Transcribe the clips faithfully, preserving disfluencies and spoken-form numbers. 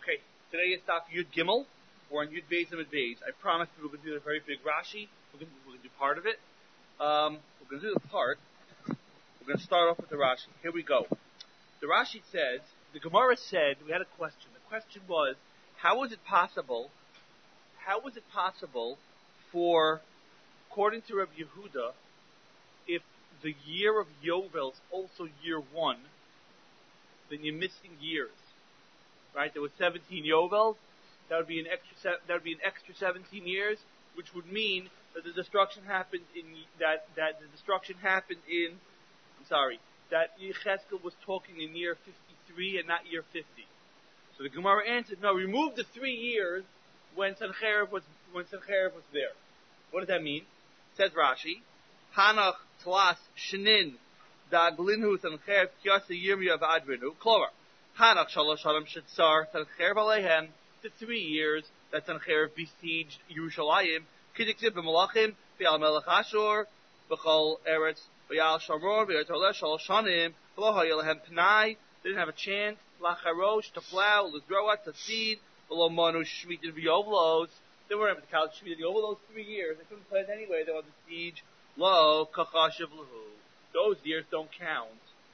Okay, today is Daf Yud Gimel. We're on Yud Beis and Yud Beis. I promised we were going to do a very big Rashi. We're going to, we're going to do part of it. Um, we're going to do the part. We're going to start off with the Rashi. Here we go. The Rashi says, the Gemara said, we had a question. The question was, how was it possible, how was it possible for, according to Rabbi Yehuda, if the year of Yovel is also year one, then you're missing years, right? There was seventeen Yovels. That would be an extra. Se- that would be an extra seventeen years, which would mean that the destruction happened in that that the destruction happened in. I'm sorry, that Yechezkel was talking in year fifty-three and not year fifty. So the Gemara answered, no, remove the three years when Sancheiriv was when Sancheiriv was there. What does that mean? Says Rashi, Hanach Tlas Shnin Da Glinhu Sancheiriv Kyasa Yirmiya V'Adrinu Klover Hanach Shalosh Hadam Shetzar Sancheiriv Alehem, the three years that Sancheiriv besieged Yerushalayim, Kidiksiv B'Malachim V'Al Melech Ashur B'Chol Eretz V'Yal Shamor V'Yal Toleh Shalosh Shanim V'Lo Hayalehem Pnai. They didn't have a chance. Lacharosh, to plow, Lizroa, to seed, V'Lo Manu Shmitin V'Yovlos. They weren't able to count Shmitin over those three years. They couldn't plant anyway. They were on the siege. Lo Kachashiv Lahu. Those years don't count.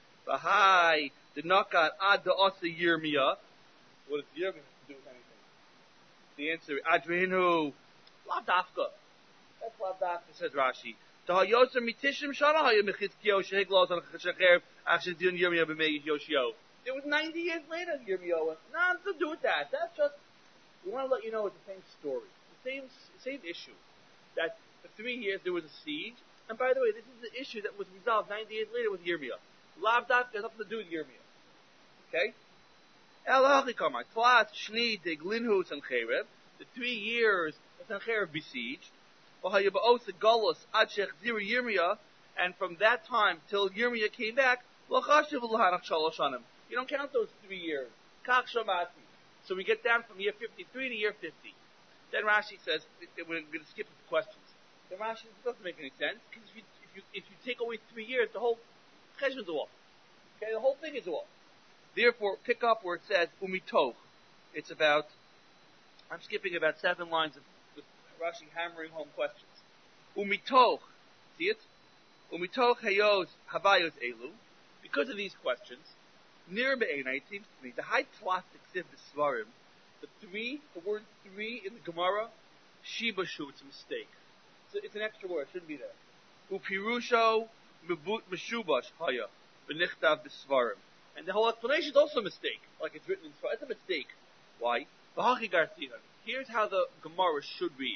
Bahai did not got Ad the Osa Yirmiyah. What does Yirmiyah have to do with anything? The answer is Adrinu Lav Dafka. That's Lav Dafka, says Rashi. The Hayoser Mitishim Shana Hayim Mechitzkio Shehiglos on Chachacher Achshidun Yirmiyah B'Mei Yoshio. It was ninety years later, Yirmiyah went, nothing to do with that. That's just, we want to let you know it's the same story. The same, same issue. That for three years there was a siege. And by the way, this is the issue that was resolved ninety years later with Yirmiyah. Lav Dafka has nothing to do with Yirmiyah. Okay? El Hachikamar, Tlat, Shni, De Glinhu, Sancheiriv, the three years that Sancheiriv besieged, V'Hayaba'os, Golos, Ad Shech Zira Yirmiyah, and from that time till Yirmiyah came back, L'chashiv L'hanach Shalosh Shanim. You don't count those three years. Kach Shamati. So we get down from year fifty-three to year fifty. Then Rashi says, we're going to skip the questions. Then Rashi says, it doesn't make any sense, because if you, if you, if you take away three years, the whole cheshbon is off. Okay, the whole thing is off. Therefore, pick up where it says, Umitoch. It's about, I'm skipping about seven lines of Rashi hammering home questions. Umitoch. See it? Umitoch hayos havayos elu. Because of these questions, near Be'enai, it seems to me, the high plastic siv svarim, the three, the word three in the Gemara, shibashu, it's a mistake. It's, a, it's an extra word, it shouldn't be there. Upirusho mebut meshubash haya, b'nichtav b'svarim. And the whole explanation is also a mistake, like it's written in svarim. It's a mistake. Why? V'hachi gartzihan. Here's how the Gemara should read.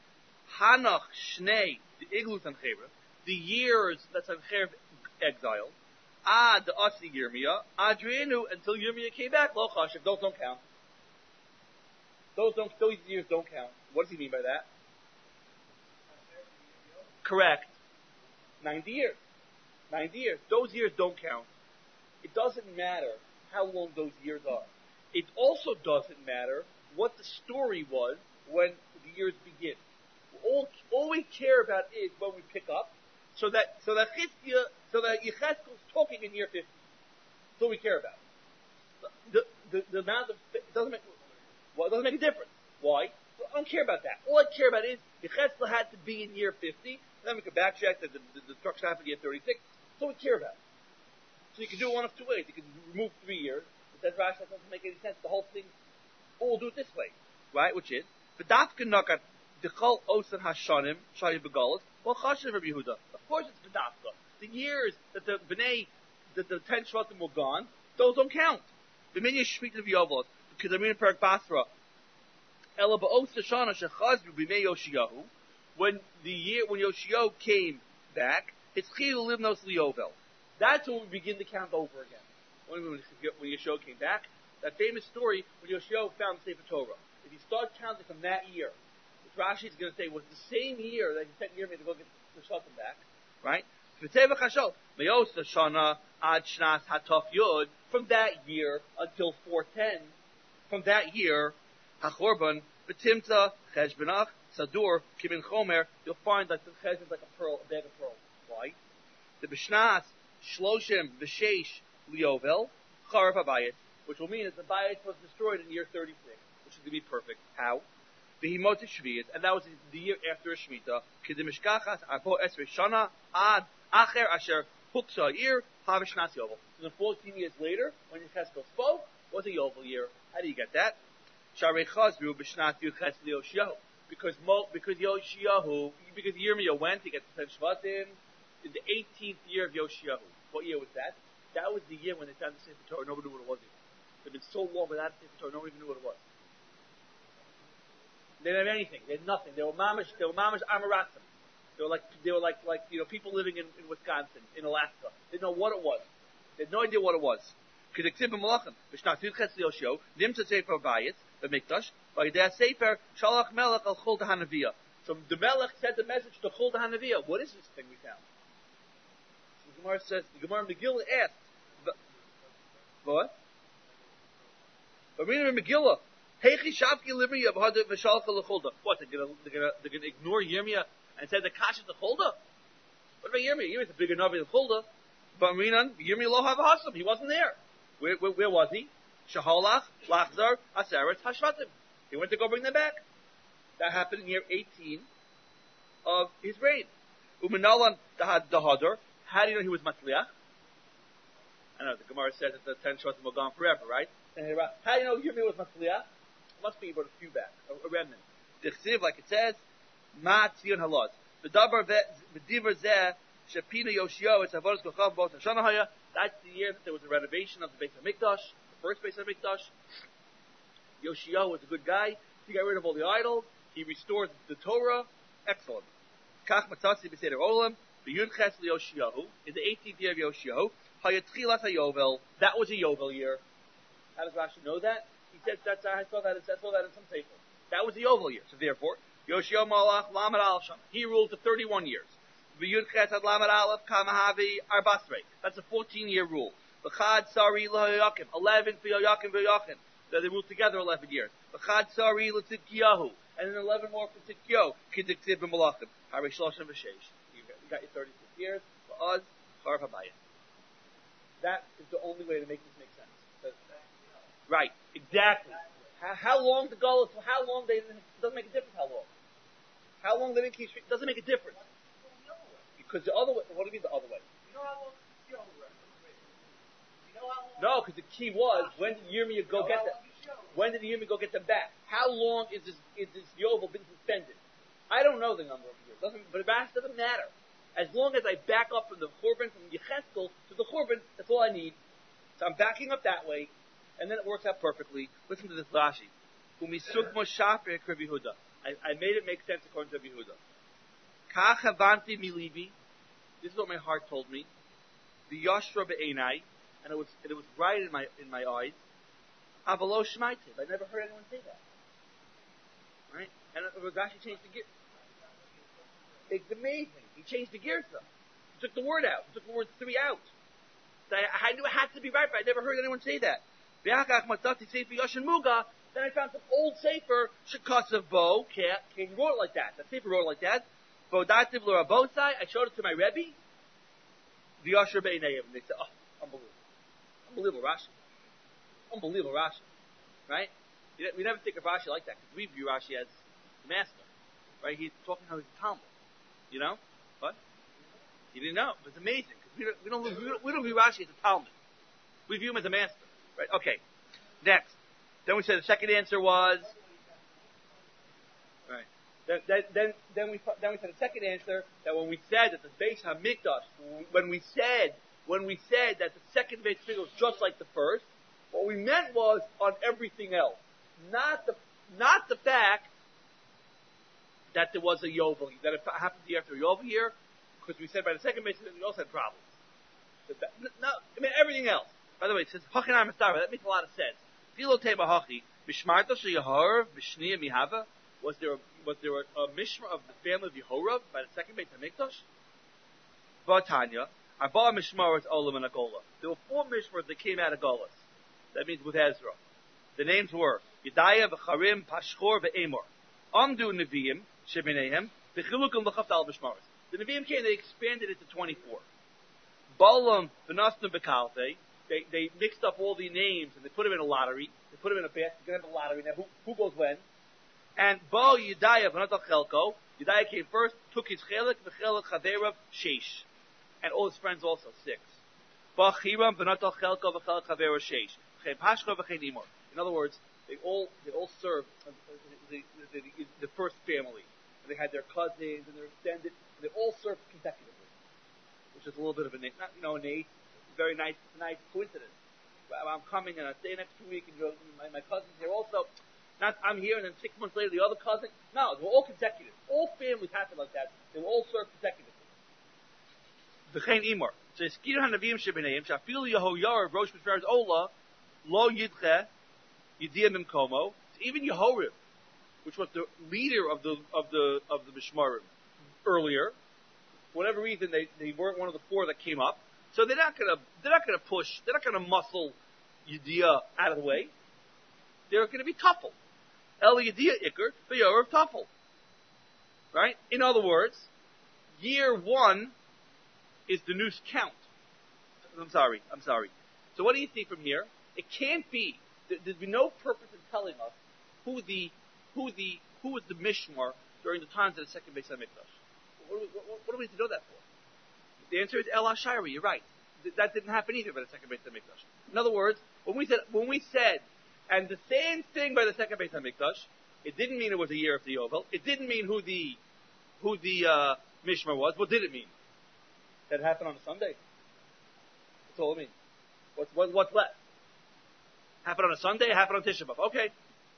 Hanach shnei, the iglu Sancheiriv, the years that Sancheiriv exiled, Ad the Asi Yirmiyah, Adrienu until Yirmiyah came back. Lo Chashiv, those don't count. Those don't. Those years don't count. What does he mean by that? Correct. Ninety years. Ninety years. Those years don't count. It doesn't matter how long those years are. It also doesn't matter what the story was when the years begin. All all we care about is when we pick up. So that so that Chizkiah, so that Yechezkel is talking in year fifty. That's all we care about. The the, the amount of it doesn't make well it doesn't make a difference. Why? Well, I don't care about that. All I care about is Yechezkel had to be in year fifty. Then we can backtrack that the, the, the destruction happened in year thirty-six. That's all we care about. So you can do it one of two ways. You can remove three years. But that Rashi doesn't make any sense. The whole thing, all do it this way, right? Which is V'dafka nakat dechol osan hashanim shayi begalos. Well, Chashiv Rabbi Yehuda. Of course it's V'dafka. The years that the Bnei, that the ten Shvatim were gone, those don't count. B'minya Shmitin V'Yovos, because I'm in Perak Basra. Ela ba'os Shana shechazru b'mei Yoshiyahu. When the year, when Yoshiyahu came back, it's Chiyuv Livnos Liyovel. That's when we begin to count over again. When, when Yoshiyahu came back, that famous story when Yoshiyahu found the Sefer Torah. If you start counting from that year, which Rashi is going to say was the same year that he sent Yirmiyah to go get the Shvatim back, right? From that year until four ten, from that year, Hachorban, Betimta, Cheshbenach, Sadur, Kimin Chomer, you'll find that the Chesh is like a pearl, a bag of pearls. Why? The Bishnas, Shloshim, V'Sheish, Liovel, Charav Habayit. which will mean that the Bayit was destroyed in year thirty-six, which is going to be perfect. How? Behimot Shvi'is, and that was the year after Shemitah. Kedemishkachas Arbo Esrei Shana Ad Acher Asher Huksa Year Havish Nas Yovel. So then fourteen years later, when Yechezkel spoke, was a Yovel year. How do you get that? Sharei Chazru B'Shnat Yuches Lioshiyahu. Because Mo, because Yoshiyahu, because Yirmiyah went to get the ten Shvatim in the eighteenth year of Yoshiyahu. What year was that? That was the year when they found the Sefer Torah. Nobody knew what it was. It had been so long without the Sefer Torah, nobody even knew what it was. They didn't have anything. They had nothing. They were mamish. They were mamish Amaratim. They were like they were like like you know people living in, in Wisconsin, in Alaska. They didn't know what it was. They had no idea what it was. Because the Ksib Malachim, B'Shnat Yudches Lioshiyahu, Nimtza Sefer Bayit, the Mikdash, by the Sefer Shalach Melech Al Chol Hanaviyah. So the Melech sent the message to Chol Hanaviyah. What is this thing we found? So the Gemara says, the Gemara Megillah asked, what? But reading in Megillah, Heichi Shavki Libri Yavhada V'Shalcha L'Cholda. What, they're gonna, they're gonna, they're gonna ignore Yirmiyah and say the Kasha to Cholda? What about Yirmiyah? Yirmiyah's a bigger Navi than Cholda. But Rinan, Yirmiyah Lo Hav Hasam. He wasn't there. Where, where, where was he? Shaholach, Lachzar, Aseret, Hashvatim. He went to go bring them back. That happened in year eighteen of his reign. Umenalan Dahadar. How do you know he was Matzliach? I know, the Gemara says that the ten Shvatim were gone forever, right? How do you know Yirmiyah was Matzliach? Must be about a few back, a, a remnant. Dichsiv, like it says, Ma Tzion Halaz. The Dabar V'Diver Zeh, Shepina Yoshio, it's Avodas Kochav, Bos Hashanahaya. That's the year that there was a renovation of the Beit HaMikdash, the first Beit HaMikdash. Yoshio was a good guy. He got rid of all the idols. He restored the Torah. Excellent. Kach Matzasi B'Seder Olam, B'Yud Ches L'Yoshiyahu, in the eighteenth year of Yoshiyahu, Hayatchilas HaYovel, that was a Yovel year. How does Rashi know that? He said, that's, I saw that, I saw that in some paper. That was the Yovel year. So therefore, Yoshio Malach, Lamed Al Sham, he ruled for thirty-one years. V'Yud Ches Ad Lamed Aleph, Kamahavi, Arbasrei. That's a fourteen year rule. V'Chad Sari L'Hoyakim, eleven for Yoyakim V'Yoyakim. That they ruled together eleven years. V'Chad Sari L'Tzidkiyahu, and then eleven more for Tzidkiyahu. K'Diktib B'Malachim. Harei Shloshim V'Sheish. You got your thirty-six years. V'Oz, Charav Habayit. That is the only way to make this make sense. That's, right, exactly. How, how long the Gullus, how long they, it doesn't make a difference how long. How long they didn't keep, doesn't make a difference. Because the other way, what do you mean the other way? You know how long the Yovel was? You know how long? No, because the key was, when did Yirmiyah go get them? When did Yirmiyah go get them back? How long is this, is this Yovel been suspended? I don't know the number of years, doesn't, but it doesn't matter. As long as I back up from the Churban, from Yechezkel to the Churban, that's all I need. So I'm backing up that way, and then it works out perfectly. Listen to this Rashi. Umisug Moshaper Rabbi Yehuda. I made it make sense according to Rabbi Yehuda. Kach havanti milibi. This is what my heart told me. The Yoshra be'enai, and it was and it was right in my in my eyes. Avalo shmaitiv. I never heard anyone say that. Right? And Rashi changed the gear. It's amazing. He changed the gear stuff. He took the word out. He took the word three out. So I, I knew it had to be right, but I never heard anyone say that. Then I found some old Sefer, Shekasav Bo, he wrote it like that. That Sefer wrote it like that. Bodativ L'Rabosai, I showed it to my Rebbe. The Yosher B'Einayim. They said, oh, unbelievable. Unbelievable Rashi. Unbelievable Rashi. Right? We never think of Rashi like that, because we view Rashi as the master. Right? He's talking how he's a Talmud. You know? What? You didn't know. It's amazing. We don't, we, don't, we, don't, we don't view Rashi as a Talmud. We view him as a master. Right? Okay. Next. Then we said the second answer was... Right. Then, then, then, then, we, then we said the second answer, that when we said that the Beis HaMikdash, when we said, when we said that the second Beis HaMikdash was just like the first, what we meant was on everything else. Not the, not the fact that there was a Yovel, that it happened the year after a Yovel year, because we said by the second Beis HaMikdash we also had problems. No, I mean everything else. By the way, it says Hachanai Masara. That makes a lot of sense. Filo Tema Hachi Mishmarta Sheyahar B'Shniya Mihava. Was there a, was there a, a mishmar of the family of Yehorav by the second Beit HaMikdash? Vatanya Arba Mishmaras Olam and Agola. There were four mishmars that came out of Golas. That means with Ezra. The names were Yedaya V'Charim Pashchor V'Emor. Amdu Neviim Shebinehem V'Chilukim L'Chaftal Mishmaras. The Neviim came, they expanded it to twenty-four. Balaam V'Nastim B'Kalte. they they mixed up all the names and they put them in a lottery. They put them in a basket. You're gonna have a lottery now. Who who goes when? And Bo Yedaya v'Natal Chelko. Yedaya came first, took his chelik, v'chelik Chaverav sheish, and all his friends also six. Bo Chiram v'Natal Chelko v'chelik Chaverav sheish. V'chein Pashko v'chein Imor. In other words, they all they all served uh, the, the, the, the first family. And they had their cousins and their extended. And they all served consecutively, which is a little bit of a not you know a nice, very nice nice coincidence. I'm coming and I stay next week, and you're, my my cousins here also. Not I'm here, and then six months later the other cousin. No, they were all consecutive. All families happened like that. They were all served consecutively. V'chein Imor. So Eskir Hanavim Shebeneim Shafil Yehoyar Rosh Mishmeres Ola Lo Yidche Yidiyah Mimkomo. Even Yehorim, which was the leader of the of the of the Mishmarim earlier, for whatever reason they, they weren't one of the four that came up. So they're not gonna they're not gonna push they're not gonna muscle Yediyah out of the way. They're gonna be tuffle. El Yediyah Iker, the Yor of tuffle. Right? In other words, year one is the noose count. I'm sorry, I'm sorry. So what do you see from here? It can't be there's been no purpose in telling us who the who the who was the Mishmar during the times of the second Beis Hamikdash. What, what, what, what do we need to know that for? The answer is El Hashayri. You're right. Th- that didn't happen either by the second Beis Hamikdash. In other words, when we said when we said, and the same thing by the second Beis Hamikdash, it didn't mean it was a year of the Yovel. It didn't mean who the who the uh, Mishmar was. What did it mean? That happened on a Sunday. That's all it means. What's what, what's left? Happened on a Sunday. Happened on Tisha B'Av. Okay.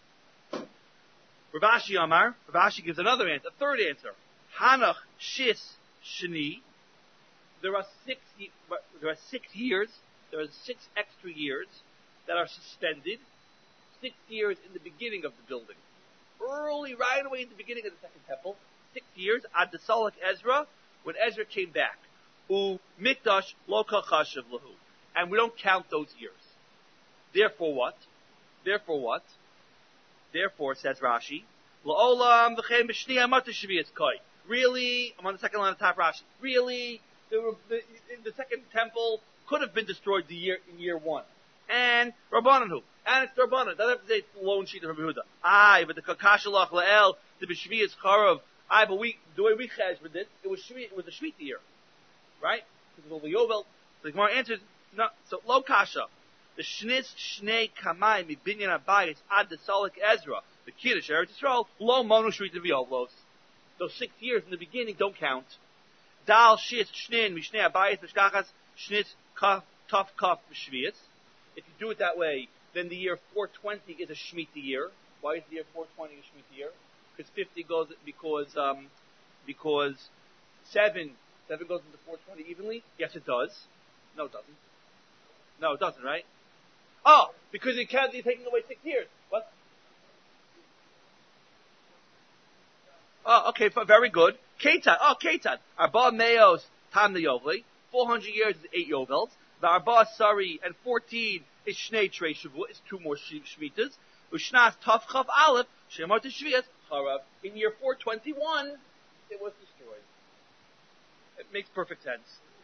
Rav Ashi Amar. Rav Ashi gives another answer, a third answer. Hanach Shis Shani. There are six. There are six years. There are six extra years that are suspended. Six years in the beginning of the building, early, right away in the beginning of the second temple. Six years ad Desalek Ezra, when Ezra came back. U Mikdash lo kachashav lahu, and we don't count those years. Therefore, what? Therefore, what? Therefore, says Rashi, La'olam v'chein b'shniya mata shviyas koi. Really, I'm on the second line of top Rashi. Really, the, the, the second temple could have been destroyed the year in year one. And Rabbananu, and it's Rabbanan. Doesn't have to say it's the lone sheet of Rabbi Yehuda. Aye, but the kakashalach la'el the b'shviyas charav. Aye, but we the way we cheshbon did, it was shvi, it was a shvita year, right? Because of the Yovel. The Gemara answers no. So lo kasha. The shnis shnei kamai mi binyan abayis ad Desalek Ezra, the kiddush Eretz Yisrael lo monu shvita v'yovlos. Those six years in the beginning don't count. Dal shis shnein mi shnei abayis b'shkachas shnis kaf taf kaf b'shviyas. If you do it that way, then the year four twenty is a Shemitah year. Why is the year four twenty a Shemitah year? Because fifty goes because um, because seven seven goes into four twenty evenly. Yes, it does. No, it doesn't. No, it doesn't. Right? Oh, because you can't. You're taking away six years. What? Oh, okay. Very good. Ketan. Oh, Ketan. Arba Meos Tam the Yovli. Four hundred years is eight Yovels. The Arba Sari and fourteen is Shnei Trei Shavuot. It's two more Shmitas. Ushnas Tav Chav Aleph Shemar Tishviyas Charav. In year four twenty-one, it was destroyed. It makes perfect sense.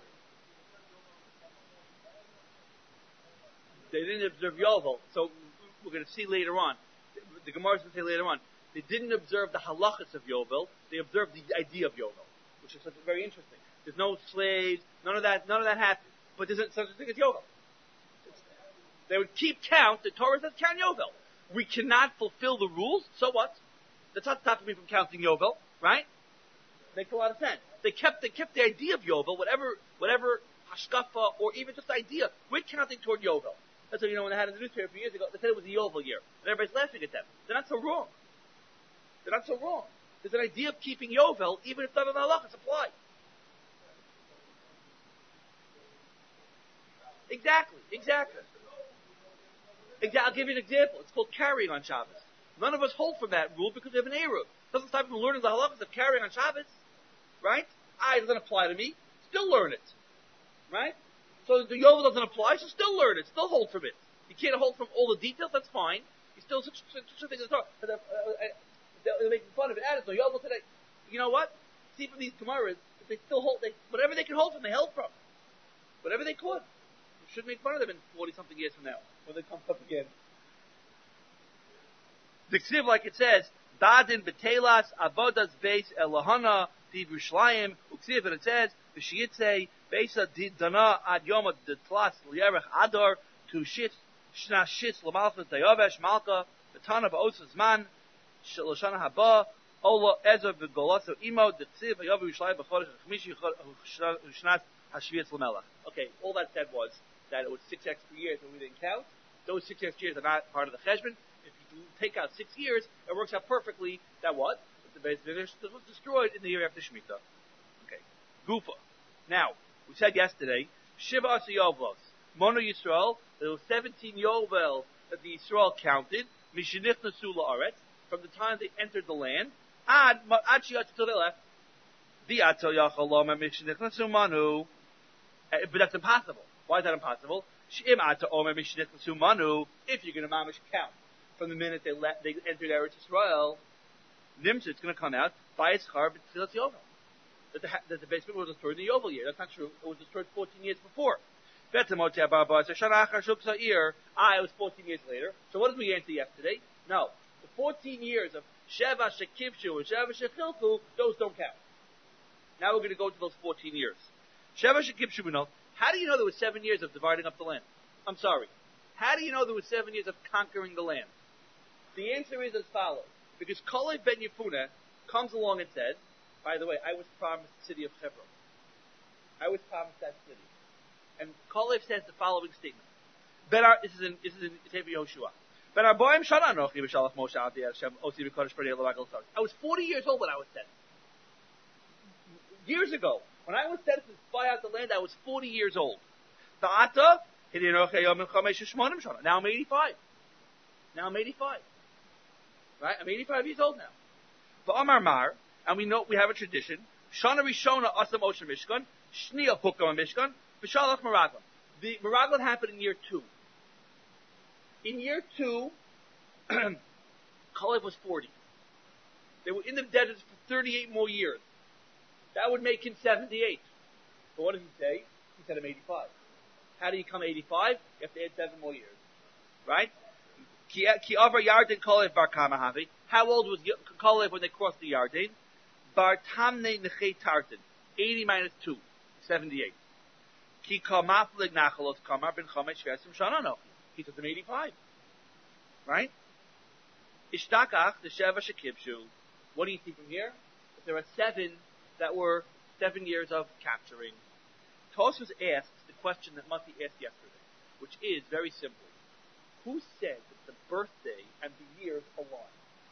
They didn't observe Yovel, so we're going to see later on. The Gemara is going to say later on. They didn't observe the halachas of Yovel. They observed the idea of Yovel, which is something very interesting. There's no slaves, none of that. None of that happened. But there's such a thing as Yovel. They would keep count. The Torah says count Yovel. We cannot fulfill the rules. So what? That's not stopping me from counting Yovel, right? Makes a lot of sense. They kept they kept the idea of Yovel, whatever whatever hashkafa or even just idea. We're counting toward Yovel. That's what, you know, when I had in the newspaper a few years ago, they said it was a Yovel year. And everybody's laughing at them. They're not so wrong. They're not so wrong. There's an idea of keeping Yovel, even if none of the halachas apply. Exactly, exactly. Exactly. I'll give you an example. It's called carrying on Shabbos. None of us hold from that rule because we have an Eruv. It doesn't stop you from learning the halachas of carrying on Shabbos. Right? Ah, it doesn't apply to me. Still learn it. Right? So the Yovel doesn't apply, so still learn it. Still hold from it. You can't hold from all the details, that's fine. You still such a thing as a they're making fun of it. Ah, it's no Yovel today. You know what? See from these Gemaras, if they still hold, they, whatever they can hold from, they held from. Whatever they could. should make fun of them in forty-something years from now, when they come up again. The Ksiv, like it says, Dadin betelas avodas beis elahana divrishlayim uksiv, and it says v'shiyitze beisa dana ad yom detlas liyerech adar to shit shna shit lamalcha dayavesh malka betana ba'osas man shloshana haba ola ezer v'golaso imo deksiv yavu yishlayim b'chodesh chmishi shnas hashviyetz lamelach. Okay, all that said was that it was six extra years that we didn't count. Those six extra years are not part of the cheshbon. Take out six years, it works out perfectly that what? The base was destroyed in the year after Shemitah. Okay. Gufa. Now, we said yesterday, Shiva Asa Yovos. Mono Yisrael, there were seventeen Yovel that the Yisrael counted, Mishinich Nasula Aretz, from the time they entered the land, Ad, Ad Shiat till they left. The Ato Yachalom Mishinich Nasumanu. But that's impossible. Why is that impossible? Shim Ato Omer Mishinich Nasumanu, if you're going to mamish count. From the minute they let, they entered Eretz Yisrael, Nimsa, it's going to come out by Yitzchar b'tzilas Yovel. That the, that the basement was destroyed in the Yovel year. That's not true. It was destroyed fourteen years before. Ah, it was fourteen years later. So what did we answer yesterday? No. The fourteen years of Sheva Shekivshu and Sheva Shechilku, those don't count. Now we're going to go to those fourteen years. Sheva Shekivshu, we know. How do you know there was seven years of dividing up the land? I'm sorry. How do you know there was seven years of conquering the land? The answer is as follows. Because Kalev ben Yefuna comes along and says, by the way, I was promised the city of Hebron. I was promised that city. And Kalev says the following statement. Ben Ar, this is in, this is in Sefer Yehoshua. Ben Arboim Shana Anochi B'Shalach Moshe Al Hashem Osi B'Kodesh Pernei L'Vagal Tzar. I was forty years old when I was sent. Years ago. When I was sent to spy out the land, I was forty years old. Ta'ata, now I'm eighty-five. Now I'm eighty-five. Right? I'm eighty-five years old now. But Amar Mar, and we know we have a tradition. Shana Rishona Asam Osher Mishkan, Shnia Pukam Mishkan, V'Shalach Meraglim. The Meraglim happened in year two. In year two, Kalev was forty. They were in the desert for thirty-eight more years. That would make him seventy-eight. But what did he say? He said I'm eighty-five. How do you come eighty-five? You have to add seven more years. Right? Ki Avar Yarden Kalev Bar Kamahavi. How old was Kalev when they crossed the Yarden? Bar Tamne Nechei Tartan. eighty minus two. seventy-eight. Ki Kamaflig Nachalos Kamar Ben Chamesh Vesim Shanano. He took them eighty-five. Right? Ishtakach, the Sheva Shekibshu. What do you see from here? If there are seven that were seven years of capturing. Tosfos asks the question that Mati asked yesterday, which is very simple. Who said that the birthday and the years align?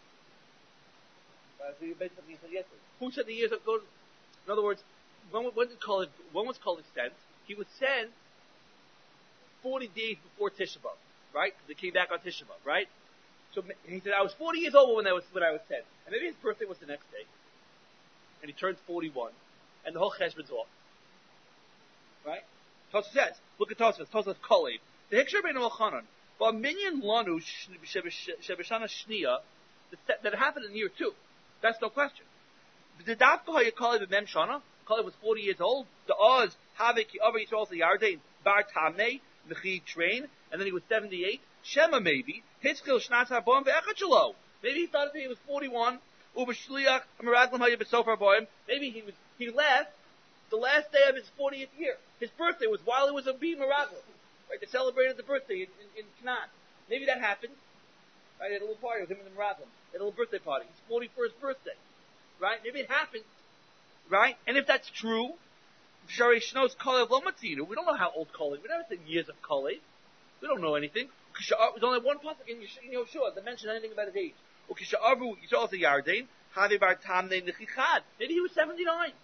Who said the years of go? In other words, when, when, did Kalev, when was Kalev sent? He was sent forty days before Tisha B'Av, right? Because they came back on Tisha B'Av, right? So he said, I was forty years old when I was when I was sent, and maybe his birthday was the next day, and he turned forty-one, and the whole cheshbon's off, right? Tosfos says, look at Tosfos. Tosfos Kalev. The Hikshar Ben Elchanan. But minyan lanu shebeshana shniya that happened in year two. That's no question. The dafka hayakalev b'mem shana. Kalev was forty years old. The Oz havik over Yisrael the Yarden bar tamne mechi train, and then he was seventy-eight. Shema maybe hiskil shnat harbom ve'echachalo. Maybe he thought he was forty-one. Uber shliach meraglim hayabesofar boim. Maybe he was he left the last day of his fortieth year. His birthday was while he was a B meraglim. Right, they celebrated the birthday in, in, in Canaan. Maybe that happened. Right, they had a little party with him and the Meraglim. They had a little birthday party. His forty-first birthday. Right? Maybe it happened. Right? And if that's true, Shari Shnos Kalev Lomatzinu. We don't know how old Kalev. We never said years of Kalev. We don't know anything. There's only one pasuk in Yehoshua that mentioned anything about his age. Ukisha'avu Yisrael the Yarden Havi Bar Tamne Nechichad. Maybe he was seventy-nine.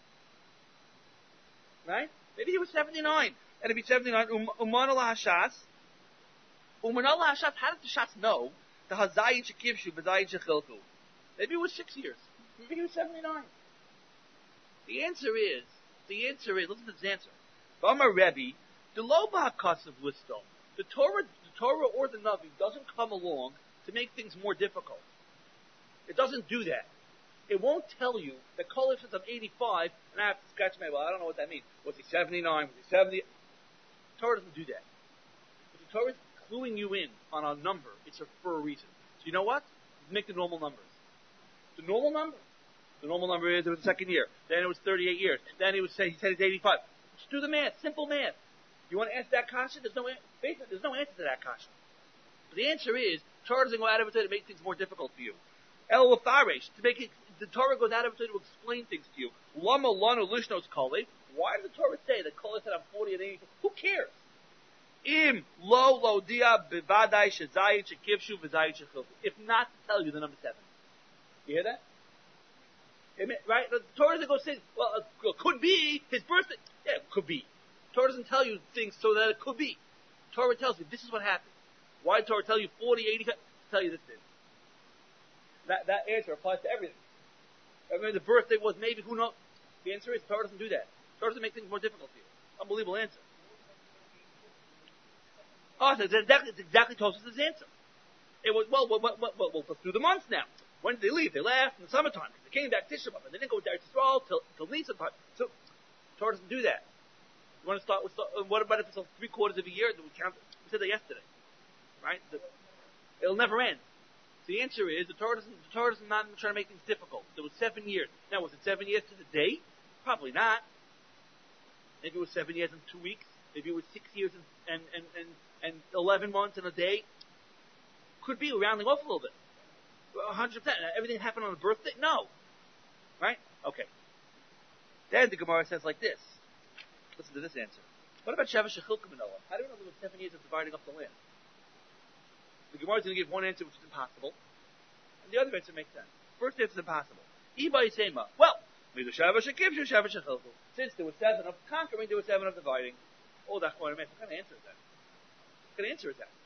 Right? Maybe he was seventy-nine. And if he's seventy-nine, Uman Allah Hashas, Uman Allah Hashas, how did the Shas know the Hazayin Shekivshu, Bazayin Shechilku? Maybe it was six years. Maybe he was seventy-nine. The answer is, the answer is, listen to this answer. Bama Rebbe, the Loba HaKasav Listom, the Torah, the Torah or the Navi doesn't come along to make things more difficult. It doesn't do that. It won't tell you that Kalev says I'm eighty-five, and I have to scratch my head. Well, I don't know what that means. Was he seventy-nine? Was he seventy? Torah doesn't do that. If the Torah is cluing you in on a number, it's for a reason. So you know what? Make the normal numbers. The normal number. The normal number is it was the second year. Then it was thirty-eight years. Then he would say he said it's eighty-five. Just do the math. Simple math. You want to answer that question? There's no basically there's no answer to that question. But the answer is Torah doesn't go out of its way to make things more difficult for you. El Wafaresh, to make it, the Torah goes out of its way to explain things to you. Lama lanu lishnos kole. Why did the Torah say that kole said I'm forty and eighty? Who cares? Im lo lo dia bivadai shezayit shekivshu v'zayit shechilfu. If not to tell you the number seven. You hear that? Right? The Torah doesn't go say, well, it could be his birthday. Yeah, it could be. The Torah doesn't tell you things so that it could be. The Torah tells you this is what happened. Why did the Torah tell you forty, eighty? Tell you this thing. That that answer applies to everything. I mean, the birthday was maybe, who knows? The answer is the Torah doesn't do that. The Torah doesn't make things more difficult for you. Unbelievable answer. Oh, it's exactly, it's exactly Tosfos' answer. It was, well, well, well, well, well, well, through the months now. When did they leave? They left in the summertime. They came back Tisha B'Av, and they didn't go to Eretz Yisrael till, till Nisan time. So, Torah doesn't do that. You want to start with, what about if it's three quarters of a year? Do we count? We said that yesterday. Right? The, it'll never end. So the answer is, the Torah doesn't, the Torah is not trying to make things difficult. There was seven years. Now, was it seven years to the day? Probably not. Maybe it was seven years and two weeks. Maybe it was six years and, and, and, and, and eleven months and a day. Could be rounding off a little bit. A hundred percent. Everything happened on a birthday? No. Right? Okay. Then the Gemara says like this. Listen to this answer. What about Sheva Shechilka Manoah? How do we know there was seven years of dividing up the land? The Gemara is going to give one answer which is impossible, and the other answer makes sense. First answer is impossible. Iba Yisema. Well, since there were seven of conquering, there were seven of dividing. Oh, that's what I meant. What kind of answer is that? What kind of answer is that?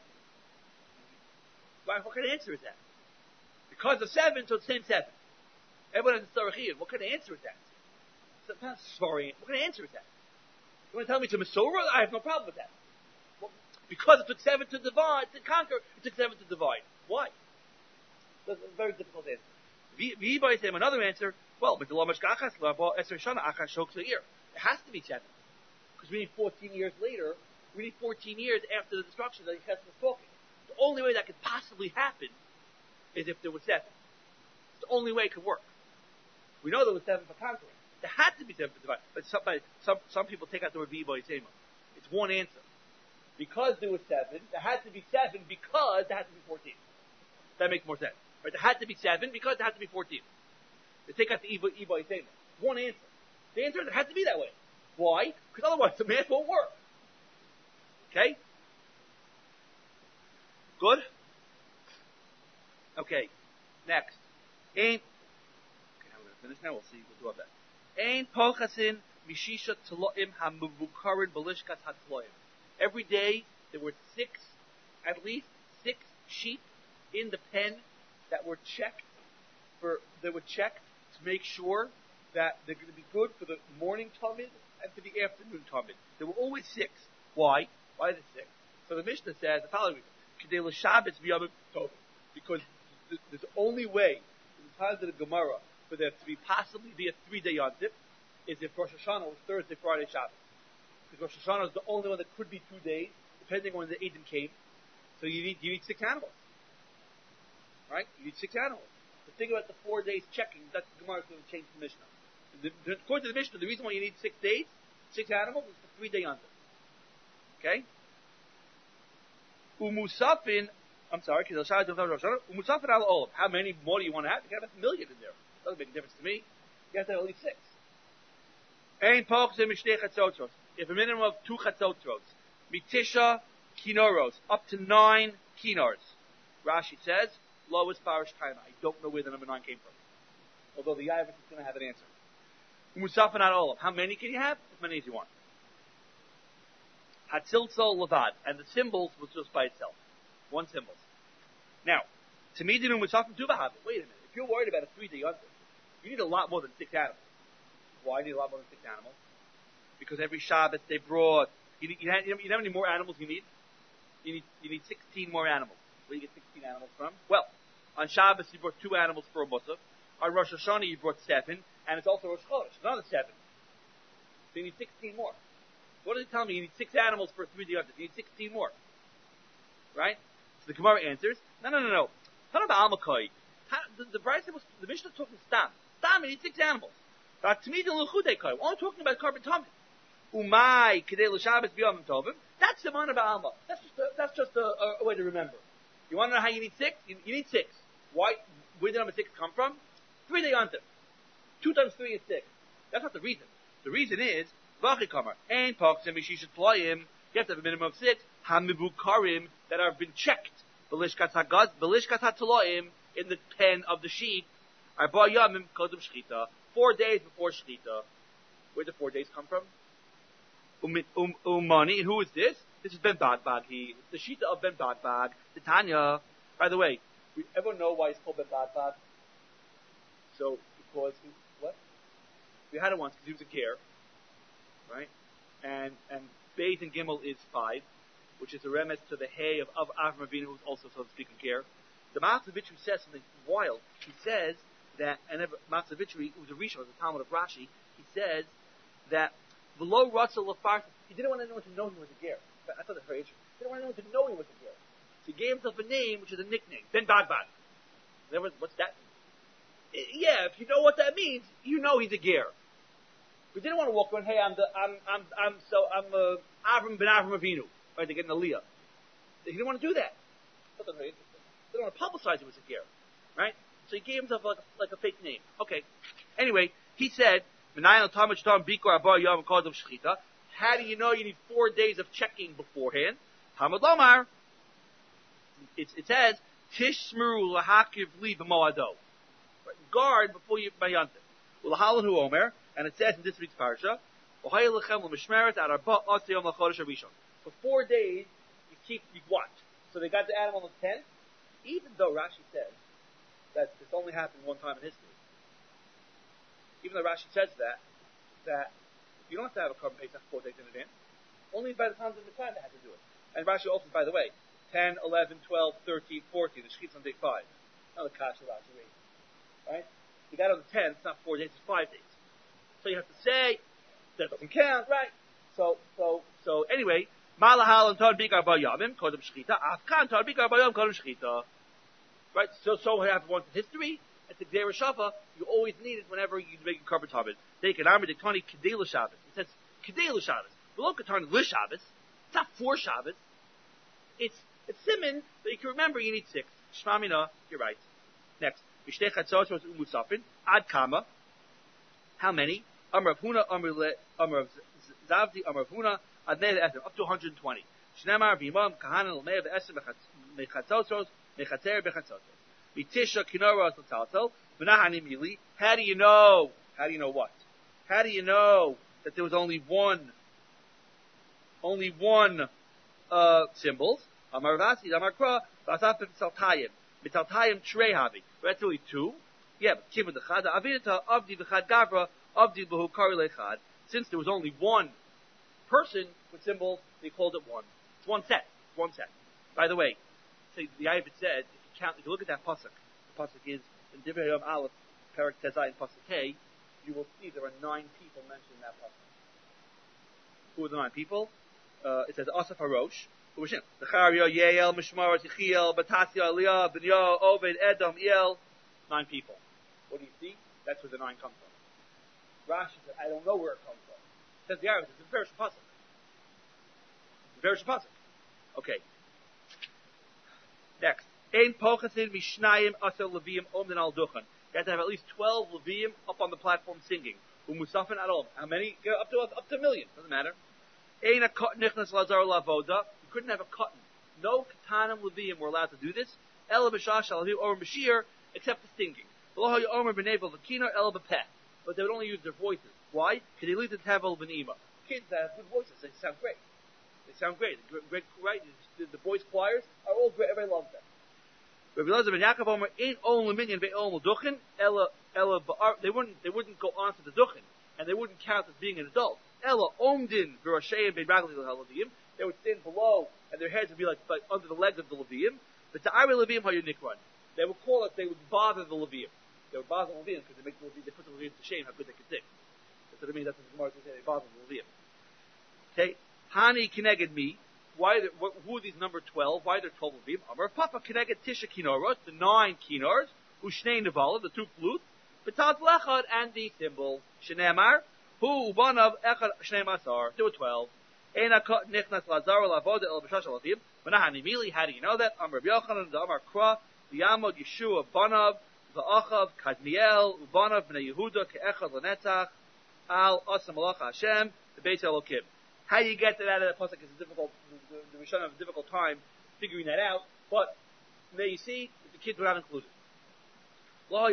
Why? What kind of answer is that? Because of seven, so it's the same seven. Everyone has a Sarachiyah. What kind of answer is that? It's not sorry. What kind of answer is that? You want to tell me it's a Masorah? I have no problem with that. Well, because it took seven to divide, to conquer, it took seven to divide. Why? That's a very difficult answer. V'yibai say another answer. Well, but the Lamashkachas Labo Esrei Shana Achas Shok Seir. It has to be seven, because we need fourteen years later. We need fourteen years after the destruction that Yecheskel was talking. The only way that could possibly happen is if there was seven. It's the only way it could work. We know there was seven for conquering. There had to be seven for dividing. But some, some, some people take out the word V'yibai Sema. It's one answer. Because there was seven, there had to be seven because there had to be fourteen. That makes more sense. Right? There had to be seven because there had to be fourteen. They take out the Iba Yisema. One answer. The answer is it had to be that way. Why? Because otherwise the math won't work. Okay? Good? Okay. Next. Ain't okay, now we're gonna finish now, we'll see, we'll do our best. Ain't pochasin mishisha tloim hamuvukarin balishkas hatloim. Every day there were six, at least six sheep in the pen that were checked for they were checked to make sure that they're going to be good for the morning tamid and for the afternoon tamid. There were always six. Why? Why is it six? So the Mishnah says the following: because there's only way in the times of the Gemara for there to be possibly be a three-day yontif is if Rosh Hashanah was Thursday, Friday, Shabbos. Because Rosh Hashanah is the only one that could be two days, depending on when the Eidim came. So you need you need six animals, right? You need six animals. So think about the four days checking. That's the Gemara is going to change the Mishnah. The, the, according to the Mishnah, the reason why you need six days, six animals, is for three day yontif. Okay. Umusafin, I'm sorry, Umusafin al olam. How many more do you want to have? You can have a million in there. Doesn't make a difference to me. You have to have at least six. If a minimum of two chatzotros, mitisha kinoros, up to nine kinars. Rashi says, lowest parish time. I don't know where the number nine came from. Although the Yavis is going to have an answer. Umusafin al olam. How many can you have? As many as you want. Hatzilzol Levad, and the symbols was just by itself. One symbol. Now, to me, the Musafim Tubahav. Wait a minute. If you're worried about a three day yontif, you need a lot more than six animals. Why do you need a lot more than six animals? Because every Shabbat they brought. You, need, you, have, you know how many more animals you need? You need you need sixteen more animals. Where do you get sixteen animals from? Well, on Shabbos you brought two animals for a musaf. On Rosh Hashanah you brought seven, and it's also Rosh Chodesh, another seven. So you need sixteen more. What does it tell me? You need six animals for three days. You need sixteen more. Right? So the Gemara answers, no, no, no, no. Tanab Almakoi. The, the Brisa was, the Mishnah was talking Stam. Stam, you need six animals. We're only talking about carbon tummy. Umay, Kedei L'Shabbos B'Yomim Tovim. That's the man of Alma. That's just a, that's just a, a, a way to remember. You want to know how you need six? You, you need six. Why? Where did number six come from? Three day yontif. Two times three is six. That's not the reason. The reason is Vachikamer. And Poksim Mishishat Ployim. You have to have a minimum of six. Hamibu Karim that have been checked. Belishkat Hagaz, Belishkat Hataloim in the pen of the sheep. Arba Yamim Kodum Shchita. Four days before Shchita. Where did the four days come from? Um, um, Umani. Who is this? This is Ben Badbag. He, the Shita of Ben Badbag. The Tanya. By the way, we, everyone know why he's called Ben Badbag? So, because he, what? We had it once because he was a ger. Right? And, and Beis and Gimel is five, which is a remes to the hay of, of Avram Avinu, who's also, so to speak, a ger. The Matzavitru says something wild. He says that, and Matzavitru, who was a Rishon, was a Talmud of Rashi, he says that below Russell Lafar, he didn't want anyone to know he was a ger. I thought that was very interesting. He didn't want anyone to know he was a ger. So he gave himself a name, which is a nickname, Ben Bagbag. What's that mean? Yeah, if you know what that means, you know he's a ger. We didn't want to walk around, hey, I'm the, I'm, I'm, I'm, so, I'm, uh, Avram ben Avram Avinu. Right, to get an aliyah. He didn't want to do that. I thought that was very interesting. They don't want to publicize he was a ger. Right? So he gave himself like a, like a fake name. Okay. Anyway, he said, how do you know you need four days of checking beforehand? Talmud Lomar. It, it says, Tishmeru lahakiv li b'moado. Guard before you bayantim. Ulahalahu omer, and it says in this week's parsha, for four days, you keep, you watch. So they got the animal on the tenth, even though Rashi says that this only happened one time in history. Even though Rashi says that, that you don't have to have a carbon Pesach four days in advance. Only by the times of the time they had to do it. And Rashi also, by the way, ten, eleven, twelve, thirteen, fourteen, the Shechit's on day five. Not the Kasha Rashi reads. Right? You got it on the tenth, it's not four days, it's five days. So you have to say, that doesn't count, right? So, so, so, anyway, Malahal and Tad Bikar Bayamim, Kodem Shechita, Afkan Tad Bikar Bayam, Kodem Shechita. Right? So, so what happened once in history, at the Gdei Shafa, you always need it whenever you make a carbon tabit. Take an army, Diktani, Kedei L'Shabbos. It says, Kedei L'Shabbos. Below Katani L'Shabbos. It's not for Shabbos. It's, it's Siman, but you can remember you need six. Shmamina, you're right. Next. Mishtei Chatzos was Umusafin. Ad Kama. How many? Amr of Huna, Amr of Zavdi, Amr of Huna, Adnei Esem, up to one hundred twenty. Shnemar, Vimam, Kahanan, L'mei of Esem, Mechatzosos, Mechatzer, Mechatzosos. Mitisha, Kinora, Tzalzel, V'nahani Mili. How do you know? How do you know what? How do you know that there was only one, only one, uh, symbols? Amar Vasi, Amar Kra, Vasaf Mitzaltayim. Mitzaltayim Trehavi. That's only two. Yeah, but Kim the Chad, Avidata, Avdi V'chad Gavra, Avdi B'hu Kari Lechad. Since there was only one person with symbols, they called it one. It's one set. It's one set. By the way, so the Ayavit said, if you count, if you look at that pasuk, the pasuk is in Divrei Yom Aleph, Perak Tezai, and pasuk K, you will see there are nine people mentioned in that pasuk. Who are the nine people? Uh, it says Asaf Harosh, Zecharia, Yael, Mishmar, Yechiel, Batasya, Aliyah, Binyahu, Oved, Edom, El. Nine people. What do you see? That's where the nine come from. Rashi said, I don't know where it comes from. It says the Arabs, it's a very pasuk. Very pasuk. Okay. Next. Ein pochasin mishnayim asel leviim omden al duchen. You have to have at least twelve leviim up on the platform singing. Umusafin at all. How many? Up to up to a million. Doesn't matter. Ein a nichnas lazar lavoda. You couldn't have a cotton. No katanim leviim were allowed to do this. Ela b'shash al or b'shir, except the singing. V'lo yomer b'nevel v'kino el b'peh. But they would only use their voices. Why? Because they lead to tavel v'nima. Kids that have good voices, they sound great. They sound great. The great, right? The, the boys' choirs are all great. Everybody loves them. Rabbi Elazar ben Yaakov Omer ain't only minyan ve'ol l'duchen ella ella ba'ar. They wouldn't they wouldn't go on to the duchen, and they wouldn't count as being an adult. Ella omdin v'rasheim be'ragli l'halavim. They would stand below, and their heads would be like, like under the legs of the levim. But the Ari levim hayu nikran. They would call it. They would bother the levim. They would bother the levim because they make the levim, they put the levim to shame how good they could sing. That's what I mean. That's what the Gemara says. They bother the levim. Okay, Hani Kineged me. Why? There, wh- who are these number twelve? Why are there twelve of them? Amar Papa Kineged Tisha Kinorot, the nine kinors, Ushnei Nevala, the two flutes, Betat Lechad, and the cymbal. Shneimar, who one of Echad Shnei Masar. There were twelve. Ena Nichnas Lazar Lavoda El B'Shash Alatim. Menahani Mili. How do you know that? Amar Yochanan, the Amar Kra, the Yamod Yeshua Banav, the Achav Kadmiel, Ubanav Bnei Yehuda Ke'echad Lenetzach, Al Asam Malach Hashem, the Beit Elokim. How you get to that in the pasuk is a difficult. The, the Rishon have a difficult time figuring that out. But there you see, the kids were not included. What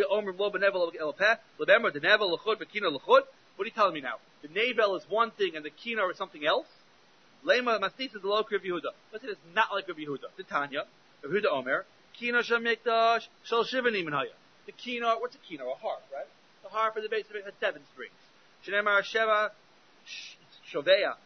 are you telling me now? The navel is one thing and the kinar is something else. Lema mastis is the low Rav Yehuda. Let's say it's not like Rav Yehuda. The Tanya, Rav Yehuda Omer, kinar shel mikdash shel shivanim minhaya. The kinar, what's a kinar? A harp, right? The harp in the base of it has seven strings. Shenemar sheva shoveya.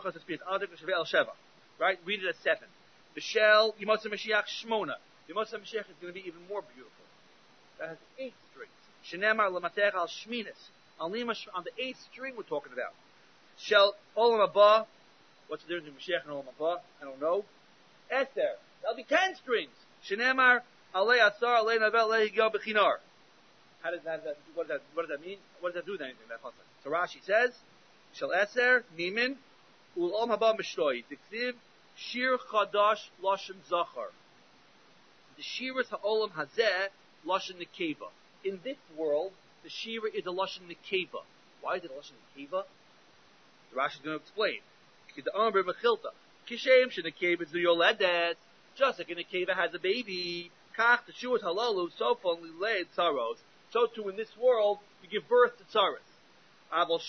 Right? Read it as seven. The shell, Yimotza Mashiach Shmona. Yimotza Mashiach is going to be even more beautiful. That has eight strings. Shenemar Lamatech al Shminis. On the eighth string we're talking about. Shell Olam Haba. What's the difference between Mashiach and Olam Haba? I don't know. Esther. That'll be ten strings. Shenemar Alei Asar Alei Navel Alei Yigyo Bechinar. How does that, what does that, what does that mean? What does that do with anything, that pasuk? So Rashi says, Shel Esther, Nimin, Ul'om haba mishtoi. Diksiv shir chadash lashon zachar. The shiras ha'olam hazeh lashon nekeva. In this world, the shira is a lashon nekeva. Why is it a lashon nekeva? The Rashi is going to explain. Kid'amar b'mechilta. Kishem shenekeva zu yoledet. Just like a nekeva has a baby. Kach teshuas halalu sofon lilei tzaros. So too in this world, you give birth to tzaros. In the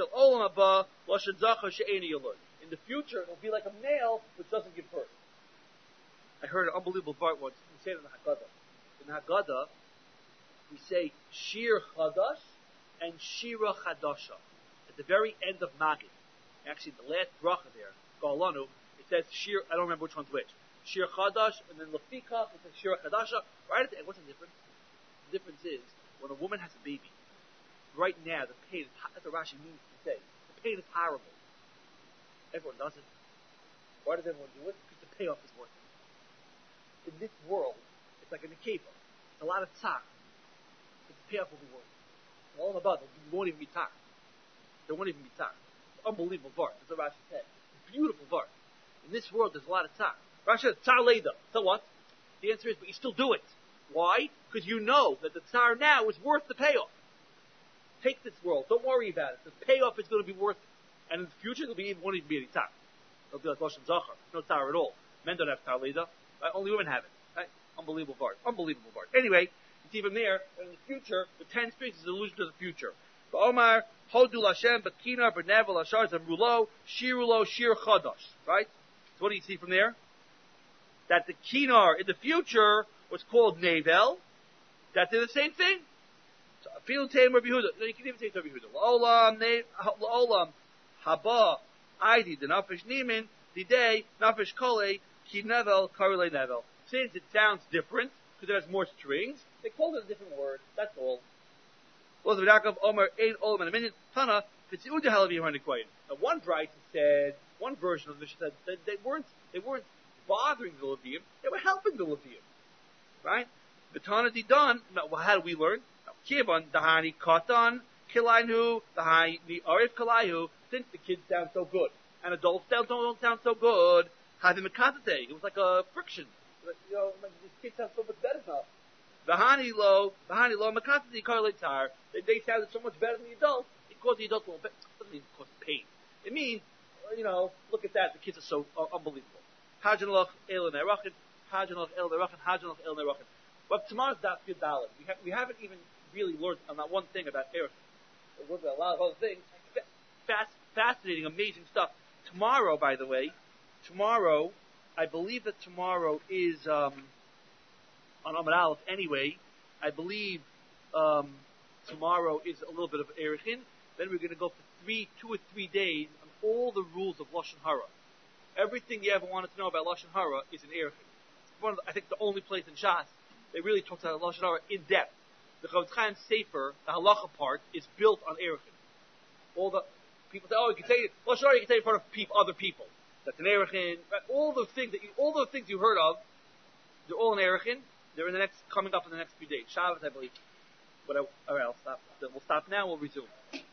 future, it will be like a male which doesn't give birth. I heard an unbelievable part once. We say it in the Haggadah. In the Haggadah, we say Shir Chadash and Shira Chadasha. At the very end of Magid. Actually, the last bracha there, Galanu, it says Shir, I don't remember which one's which. Shir Chadash, and then Lefika, it says Shira Chadasha. Right at the end, what's the difference? The difference is, when a woman has a baby, right now, the pain, that's what Rashi means to say. The pain is horrible. Everyone does it. Why does everyone do it? Because the payoff is worth it. In this world, it's like a nekeva. It's a lot of tzar. But the payoff will be worth it. All about it, it won't even be tzar. There won't even be tzar. It's an unbelievable var. That's what Rashi said. It's a beautiful var. In this world, there's a lot of tzar. Rashi says, tzar leda. So what? The answer is, but you still do it. Why? Because you know that the tzar now is worth the payoff. Take this world. Don't worry about it. The payoff is going to be worth it. And in the future, there'll be even, won't even be any tzar. It'll be like Lashon Zachar. No tzar at all. Men don't have tzar leda. Right? Only women have it. Right? Unbelievable part. Unbelievable part. Anyway, it's even there. And in the future, the ten strings is an allusion to the future. But Omar, Hodu Lashem, Bakina, Bernevel, Ashar, Zamrulo, Shirulo, Shir Chadash. Right? So what do you see from there? That the kinar in the future was called Nevel. That did the same thing. Feel tame Rabbi Yehuda. No, you can even say Rabbi Yehuda. Olam, Olam, Haba, Aidi, the Nafish Nimin, the day, Nafish Kole, Ki Nevel, Karele Nevel. Since it sounds different, because it has more strings, they called it a different word. That's all. Well, the Vidakov, Omer, Ein Olam, and a minute, Tana, Fitziuda Halavi Harnikwayin. Now, one Bright said, one version of this said, that they weren't, they weren't bothering the Levim, they were helping the Levim. Right? The Tana Didan, well, how do we learn? Kibon, Dahani Katan, Kilainu, Dahani Arif Kalayu, since the kids sound so good, and adults don't, don't sound so good, Hadim Mekatate, it was like a friction. You know, like, these kids sound so much better now. Dahani Lo, Dahani Lo, Mekatate, Karlitar, they, they sounded so much better than the adults, it caused the adults a little bit, it doesn't mean it caused pain. It means, you know, look at that, the kids are so uh, unbelievable. Hajanaloch El Nerachin, Hajanaloch El Nerachin, Hajanaloch El Nerachin. But tomorrow's Daf Yud Dalet. We, ha- we haven't even really learned on that one thing about Erech. We've learned about a lot of other things. Fast, fascinating, amazing stuff. Tomorrow, by the way, tomorrow, I believe that tomorrow is, um, on Amud Aleph anyway, I believe, um, tomorrow is a little bit of Erechin. Then we're going to go for three, two or three days on all the rules of Lashon Hara. Everything you ever wanted to know about Lashon Hara is in Erechin. It's one of the, I think the only place in Shas they really talk about Lashon Hara in depth. The Chavetz Chaim Sefer, the halacha part, is built on Erechin. All the People say, oh, you can say it. Well, sure, you can say it in front of people, other people. That's an Erechin. All those things that you, all those things you heard of, they're all in Erechin. They're in the next, coming up in the next few days. Shabbos, I believe. But I, all right, I'll stop. We'll stop now. We'll resume.